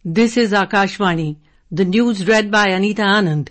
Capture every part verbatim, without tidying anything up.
This is Akashvani. The news read by Anita Anand.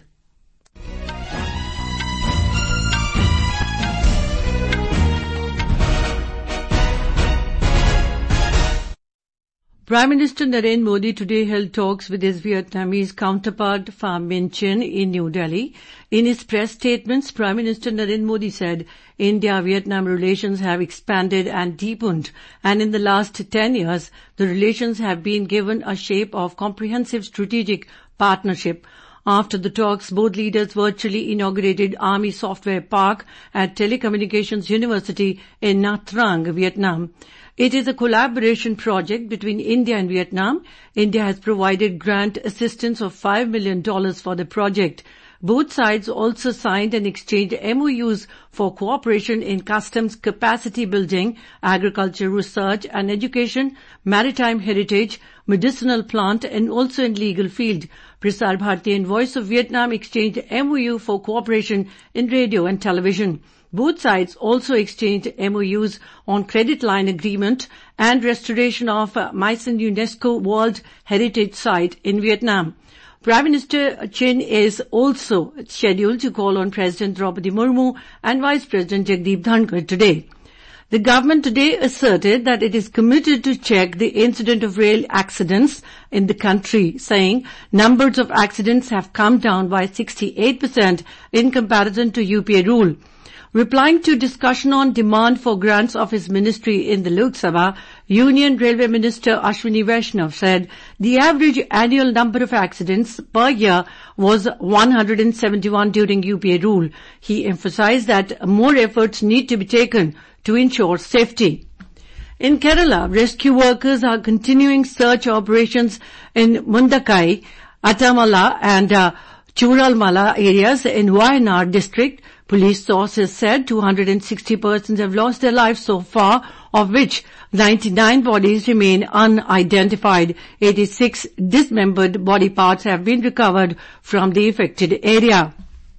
Prime Minister Narendra Modi today held talks with his Vietnamese counterpart Pham Minh Chinh in New Delhi. In his press statements, Prime Minister Narendra Modi said India-Vietnam relations have expanded and deepened, and in the last ten years, the relations have been given a shape of comprehensive strategic partnership. After the talks, both leaders virtually inaugurated Army Software Park at Telecommunications University in Nha Trang, Vietnam. It is a collaboration project between India and Vietnam. India has provided grant assistance of five million dollars for the project. Both sides also signed and exchanged M O Us for cooperation in customs capacity building, agriculture research and education, maritime heritage, medicinal plant and also in legal field. Prasar Bharati and Voice of Vietnam exchanged M O U for cooperation in radio and television. Both sides also exchanged M O Us on credit line agreement and restoration of My Son UNESCO World Heritage Site in Vietnam. Prime Minister Chin is also scheduled to call on President Draupadi Murmu and Vice President Jagdeep Dhankar today. The government today asserted that it is committed to check the incident of rail accidents in the country, saying numbers of accidents have come down by sixty-eight percent in comparison to U P A rule. Replying to discussion on demand for grants of his ministry in the Lok Sabha, Union Railway Minister Ashwini Vaishnav said the average annual number of accidents per year was one hundred seventy-one during U P A rule. He emphasized that more efforts need to be taken to ensure safety. In Kerala, rescue workers are continuing search operations in Mundakai, Attamala and uh, Churalmala areas in Wayanad district. Police sources said two hundred sixty persons have lost their lives so far, of which ninety-nine bodies remain unidentified. eighty-six dismembered body parts have been recovered from the affected area.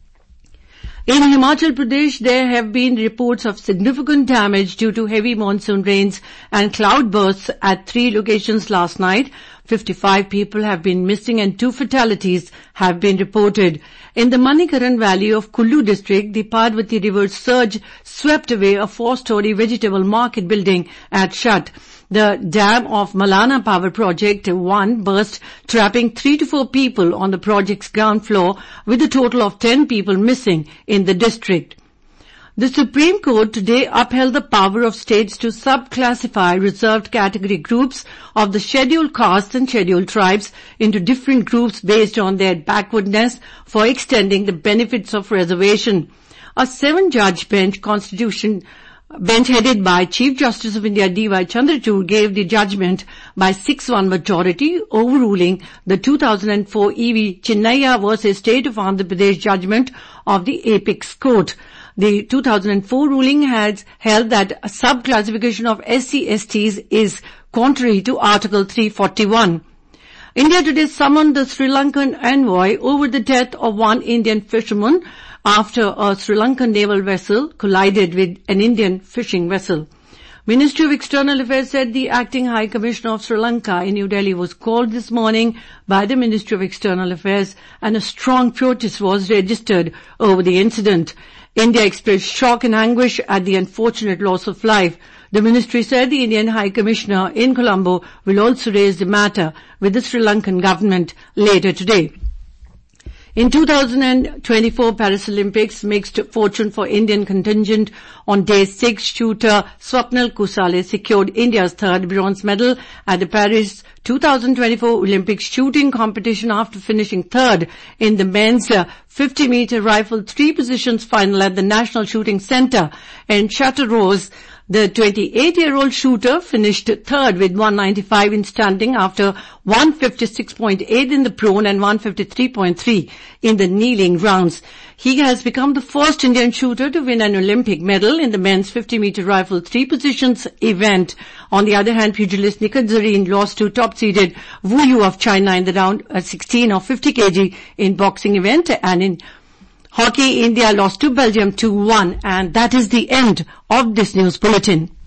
In Himachal Pradesh, there have been reports of significant damage due to heavy monsoon rains and cloudbursts at three locations last night. fifty-five people have been missing and two fatalities have been reported. In the Manikaran Valley of Kullu district, the Parvati River surge swept away a four-story vegetable market building at Shat. The dam of Malana Power Project one burst, trapping three to four people on the project's ground floor, with a total of ten people missing in the district. The Supreme Court today upheld the power of states to subclassify reserved category groups of the scheduled castes and scheduled tribes into different groups based on their backwardness for extending the benefits of reservation. A seven-judge bench constitution bench headed by Chief Justice of India D Y Chandrachud gave the judgment by six one majority, overruling the two thousand four E V Chinnaya versus State of Andhra Pradesh judgment of the Apex Court. The two thousand four ruling has held that a subclassification of S C S Ts is contrary to Article three forty-one. India today summoned the Sri Lankan envoy over the death of one Indian fisherman after a Sri Lankan naval vessel collided with an Indian fishing vessel. Ministry of External Affairs said the acting High Commissioner of Sri Lanka in New Delhi was called this morning by the Ministry of External Affairs and a strong protest was registered over the incident. India expressed shock and anguish at the unfortunate loss of life. The ministry said the Indian High Commissioner in Colombo will also raise the matter with the Sri Lankan government later today. In two thousand twenty-four Paris Olympics, mixed fortune for Indian contingent. On day six, shooter Swapnil Kusale secured India's third bronze medal at the Paris two thousand twenty-four Olympic shooting competition after finishing third in the men's fifty meter rifle three positions final at the National Shooting Centre in Châteauroux. The twenty-eight-year-old shooter finished third with one ninety-five in standing after one fifty-six point eight in the prone and one fifty-three point three in the kneeling rounds. He has become the first Indian shooter to win an Olympic medal in the men's fifty meter rifle three positions event. On the other hand, pugilist Nikhil Zareen lost to top-seeded Wu Yu of China in the round sixteen of fifty kilograms in boxing event, and in hockey, India lost to Belgium two one, and that is the end of this news bulletin.